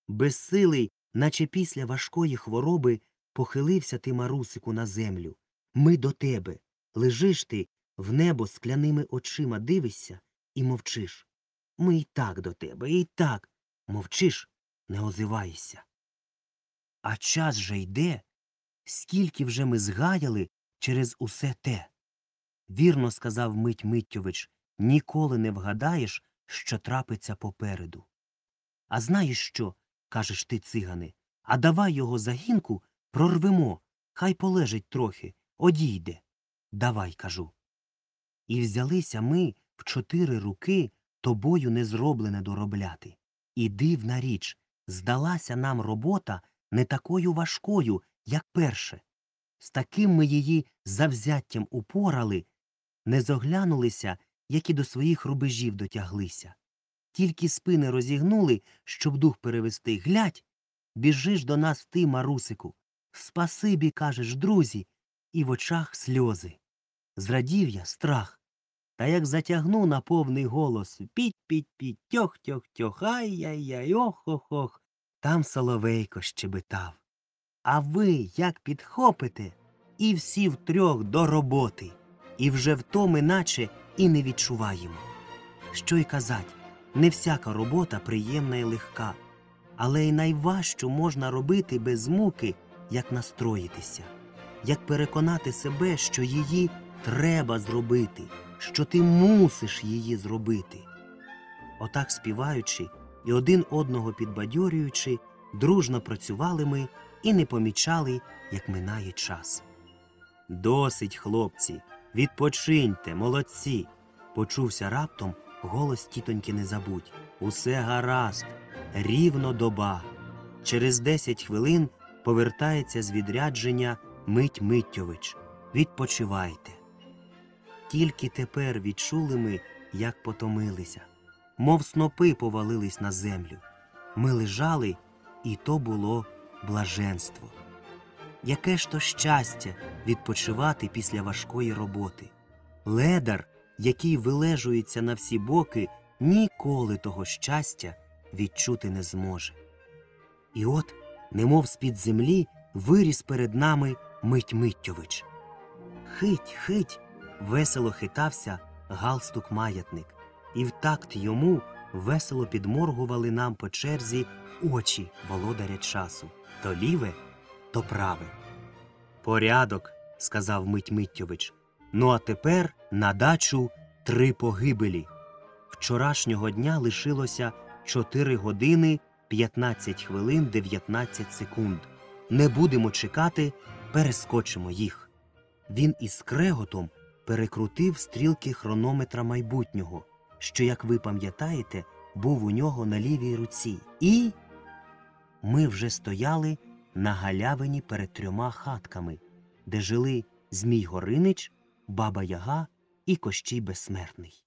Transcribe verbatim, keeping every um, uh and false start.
Безсилий, наче після важкої хвороби, похилився ти, Марусику, на землю. Ми до тебе. Лежиш ти, в небо скляними очима дивишся і мовчиш. Ми і так до тебе, і так. Мовчиш, не озиваєшся. А час же йде, скільки вже ми згаяли через усе те. Вірно сказав Мить Миттєвич, ніколи не вгадаєш, що трапиться попереду. А знаєш що, кажеш ти, цигане, а давай його загінку прорвемо, хай полежить трохи, одійде. Давай, кажу. І взялися ми в чотири руки тобою незроблене доробляти. І дивна річ, здалася нам робота не такою важкою, як перше. З таким ми її завзяттям упорали, не зоглянулися, як і до своїх рубежів дотяглися. Тільки спини розігнули, щоб дух перевести. Глядь, біжиш до нас ти, Марусику. Спасибі, кажеш, друзі, і в очах сльози. Зрадів я страх. Та як затягну на повний голос піть-піть-піть, тьох-тьох-тьох, ай-яй-яй, ох-ох-ох, там соловейко щебетав. А ви як підхопите, і всі втрьох до роботи, і вже втоми наче і не відчуваємо. Що й казать, не всяка робота приємна і легка, але й найважчу можна робити без муки, як настроїтися, як переконати себе, що її треба зробити, що ти мусиш її зробити. Отак співаючи і один одного підбадьорюючи, дружно працювали ми і не помічали, як минає час. «Досить, хлопці, відпочиньте, молодці!» Почувся раптом голос тітоньки Незабудь. «Усе гаразд, рівно доба». Через десять хвилин повертається з відрядження Мить Миттєвич. «Відпочивайте». Тільки тепер відчули ми, як потомилися. Мов снопи повалились на землю. Ми лежали, і то було блаженство. Яке ж то щастя відпочивати після важкої роботи. Ледар, який вилежується на всі боки, ніколи того щастя відчути не зможе. І от, немов з-під землі, виріс перед нами Мить Миттєвич. Хить, хить, весело хитався галстук-маятник, і в такт йому весело підморгували нам по черзі очі володаря часу, то ліве, то праве. «Порядок», – сказав Мить Миттєвич. «Ну а тепер на дачу три погибелі. Вчорашнього дня лишилося чотири години п'ятнадцять хвилин дев'ятнадцять секунд. Не будемо чекати, перескочимо їх». Він із креготом перекрутив стрілки хронометра майбутнього, що, як ви пам'ятаєте, був у нього на лівій руці. І ми вже стояли на галявині перед трьома хатками, де жили Змій Горинич, Баба Яга і Кощій Безсмертний.